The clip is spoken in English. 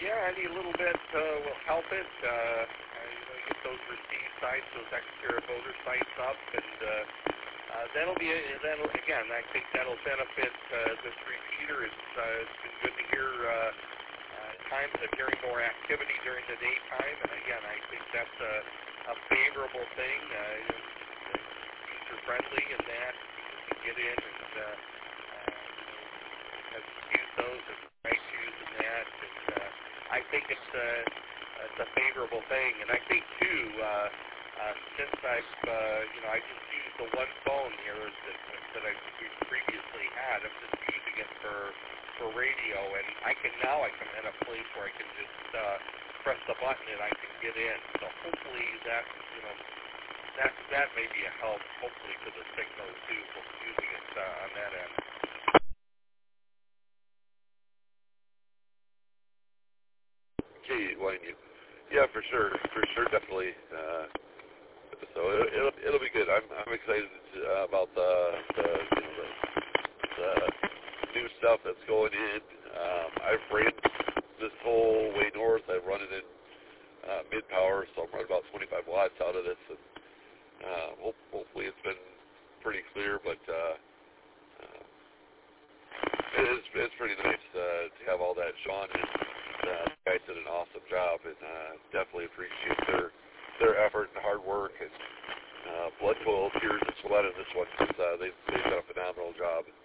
Yeah, any little bit will help it. Get those receive sites, those extra voter sites up, and that'll again, I think that'll benefit this repeater. It's been good to hear times of hearing more activity during the daytime, and again, I think that's a favorable thing. User friendly in that you can get in and use those and right use in that, and I think it's a favorable thing. And I think too, since I just used the one phone here that I previously had, I'm just using it for radio, and I can at a place where I can just press the button and I can get in. So hopefully that may be a help, hopefully, to the signal too, for using it on that end. Okay, Wayne, yeah, for sure, definitely. So it'll be good. I'm excited about the new stuff that's going in. I've ran this whole way north. I've run it in mid power, so I'm running about 25 watts out of this. And hopefully it's been pretty clear, but it's pretty nice to have all that. Sean and the guys did an awesome job, and definitely appreciate their effort and hard work and blood, toil, tears, and sweat in this one. They've done a phenomenal job.